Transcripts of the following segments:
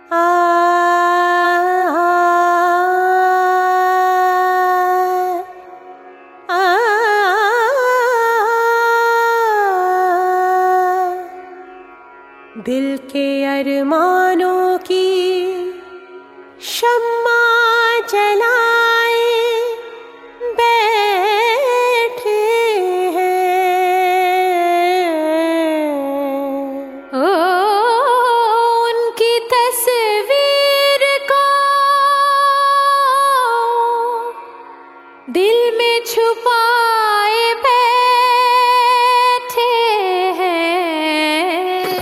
दिल के अरमानों की शम्मा जलाए बैठे हैं। ओ उनकी तस्वीर को दिल में छुपाए बैठे हैं।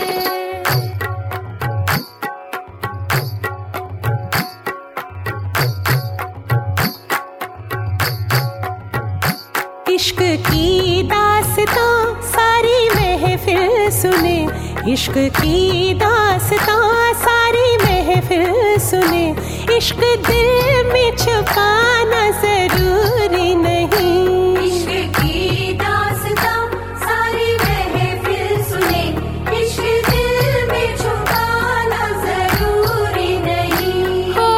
इश्क की दास्तां सारी महफिल सुने, इश्क की दास्तां सारी महफिल सुने। इश्क दिल में छुपाना जरूरी नहीं। इश्क की दास्तां सारी महफिल सुने, इश्क दिल में छुपाना जरूरी नहीं। हो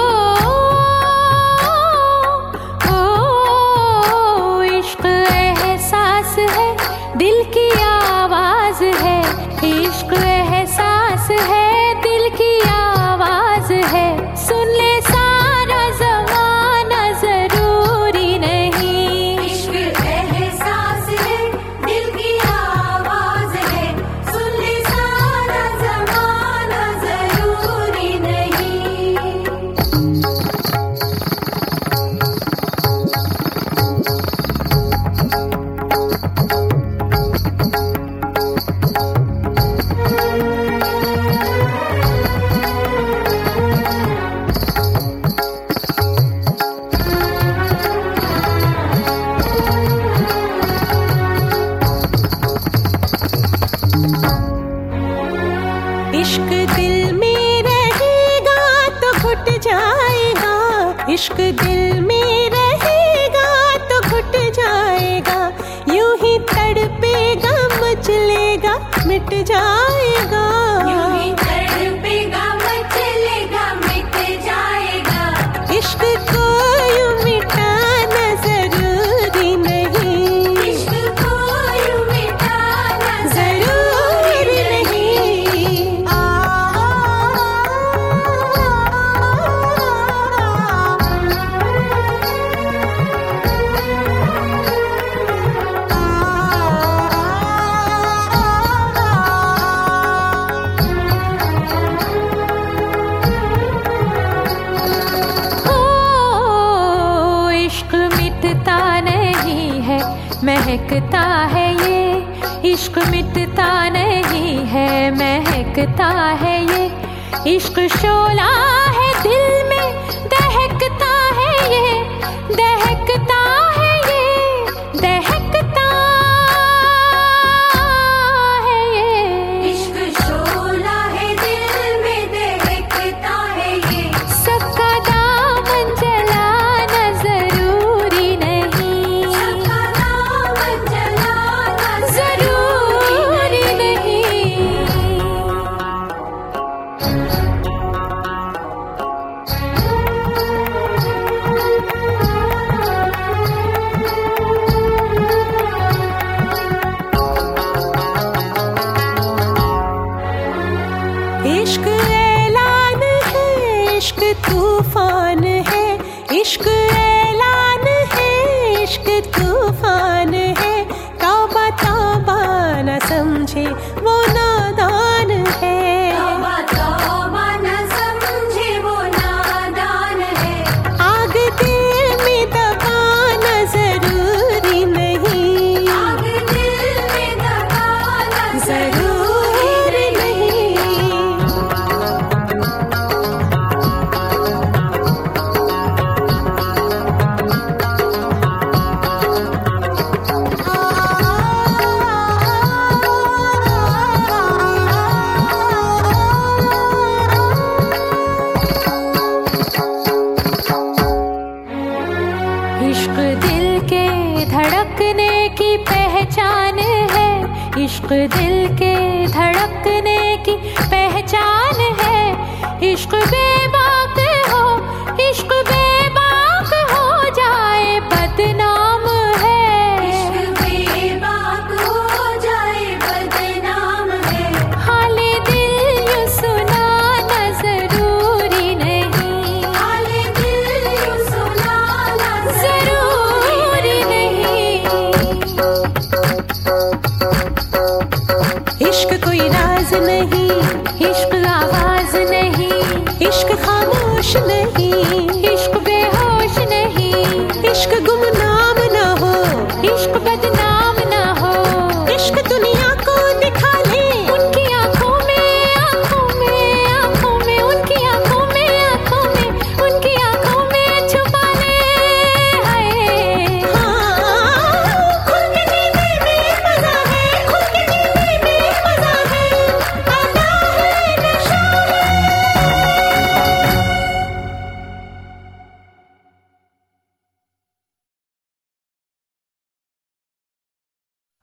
इश्क एहसास है, दिल की आवाज है। इश्क एहसास है, दिल की आवाज है। सुन ले सारा ज़माना जरूरी नहीं। इश्क एहसास है, दिल की आवाज है। सुन ले सारा ज़माना जरूरी नहीं। इश्क दिल में रहेगा तो घुट जाएगा, इश्क दिल में रहेगा तो घुट जाएगा। यूं ही तड़पेगा मचलेगा मिट जाएगा। यूं ही तड़पेगा मचलेगा मिट जाएगा। इश्क को यूं मिटाना जरूरी नहीं। इश्क को यूं मिटाना जरूरी नहीं। इश्क मिटता नहीं है, महकता है ये। इश्क मिटता नहीं है, महकता है ये। इश्क शोला है, दिल में दहकता है ये। दहकता है ये, दहकता है ये। इश्क शोला है, दिल में दहकता है ये। सबका दामन जलाना जरूरी नहीं। सबका दामन जलाना जरूरी नहीं। इश्क ऐलान है, इश्क तूफान है। इश्क ऐलान है, इश्क तूफान है। तौबा तौबा न समझे वो नादान है। तौबा तौबा न समझे वो नादान है। आग दिल में दबाना जरूरी नहीं। आग दिल में दबाना जरूरी नहीं। इश्क दिल के धड़कने की पहचान है। इश्क दिल के धड़कने की पहचान है। इश्क नहीं, इश्क आवाज नहीं, इश्क खामोश नहीं।